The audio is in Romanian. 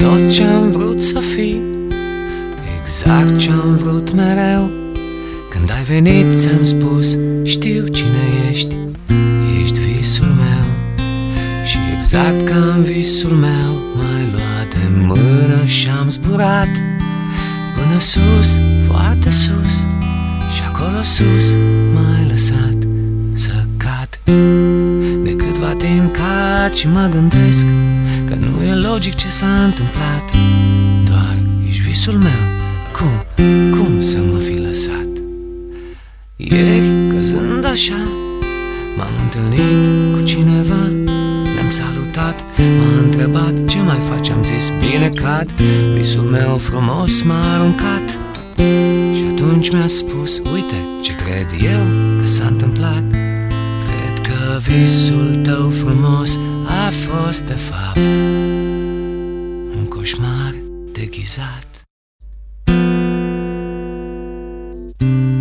tot ce-am vrut să fii, exact ce-am vrut mereu. Când ai venit ți-am spus, știu cine ești, ești visul meu. Și exact ca în visul meu m-ai luat de mână și-am zburat până sus, foarte sus, și acolo sus m-ai lăsat să cad. De câtva timp cad și mă gândesc că nu e logic ce s-a întâmplat. Doar ești visul meu, cum să mă fi lăsat? Ieri, căzând așa, m-am întâlnit cu cineva, ne-am salutat, m-a întrebat ce mai faci, am zis bine cad. Visul meu frumos m-a aruncat și atunci mi-a spus, uite ce cred eu că s-a întâmplat. Cred că visul tău frumos a fost de fapt un coșmar deghizat.